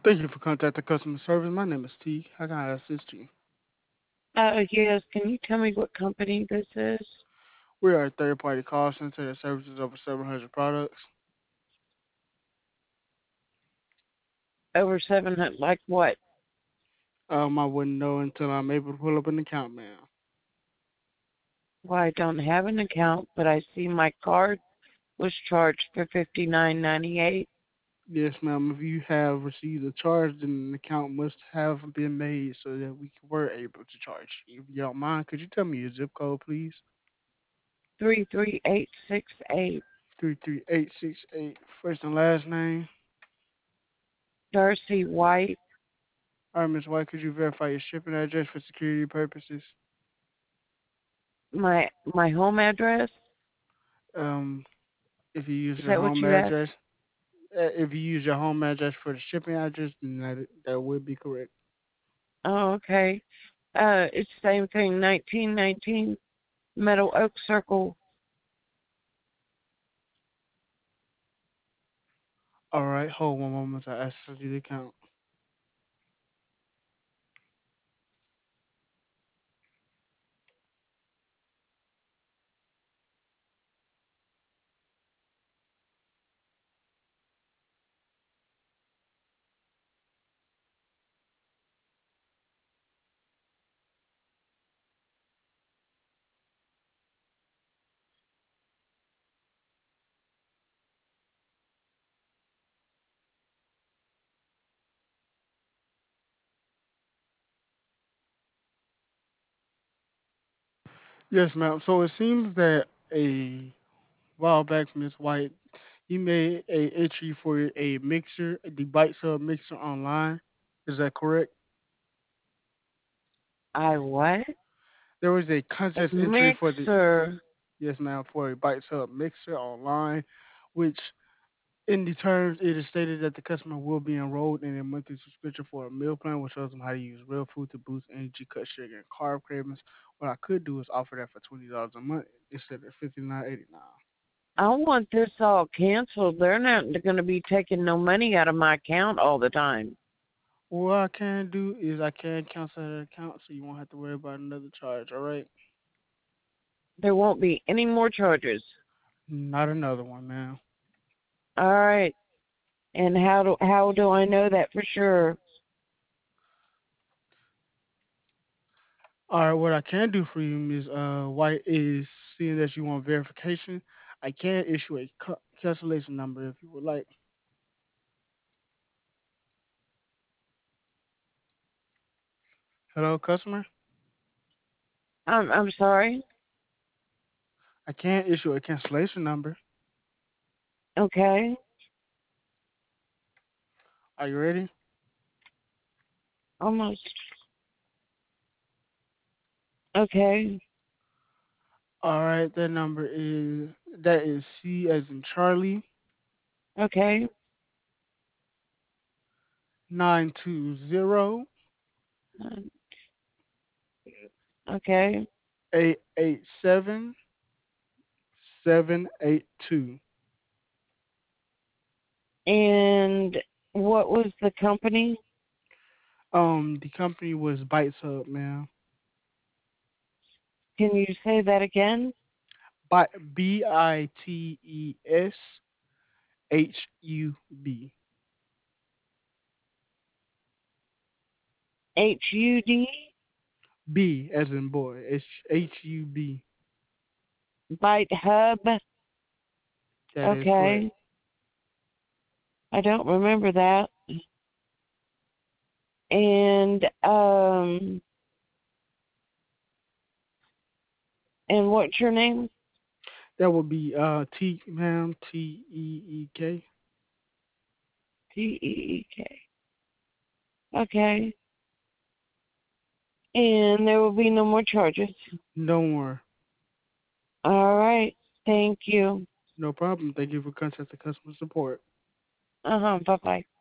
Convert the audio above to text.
Thank you for contacting customer service. My name is T. How can I assist you? Yes. Can you tell me what company this is? We are a third-party call center that services over 700 products. Over 700, like what? I wouldn't know until I'm able to pull up an account, ma'am. Well, I don't have an account, but I see my card was charged for $59.98. Yes, ma'am. If you have received a charge, then an account must have been made so that we were able to charge you. If you don't mind, could you tell me your zip code, please? 33868. 33868. First and last name. Darcy White. All right, Ms. White, could you verify your shipping address for security purposes? My home address. Um, if you use Is your that what home you asked? address, if you use your home address for the shipping address, then that would be correct. Oh, okay. It's the same thing. 1919 Meadow Oak Circle. All right, hold one moment. I access the account. Yes, ma'am. So it seems that a while back, Miss White, you made a entry for a mixer, the Bite Sub mixer online. Is that correct? I what? There was a A contest entry for the mixer. yes, ma'am, for a Bite Sub mixer online, which in the terms, it is stated that the customer will be enrolled in a monthly subscription for a meal plan, which shows them how to use real food to boost energy, cut sugar, and carb cravings. What I could do is offer that for $20 a month instead of $59.89. I want this all canceled. They're not going to be taking no money out of my account all the time. What I can do is I can cancel that account, so you won't have to worry about another charge. All right? There won't be any more charges. Not another one, ma'am. All right. And how do I know that for sure? All right. What I can do for you, Ms. White, is seeing that you want verification, I can issue a cancellation number if you would like. Hello, customer. I'm sorry. I can issue a cancellation number. Okay. Are you ready? Almost. Okay. All right, that is C as in Charlie Okay. 920 Um, Okay. 887 782. And what was the company? The company was Bites Hub, man. Can you say that again? BITESHUB. HUD? B as in boy. HUB. Byte Hub? That is correct. Okay. I don't remember that. And and what's your name? That would be T, ma'am. TEEK. TEEK. Okay. And there will be no more charges. Don't worry. All right. Thank you. No problem. Thank you for contacting customer support. Bye bye.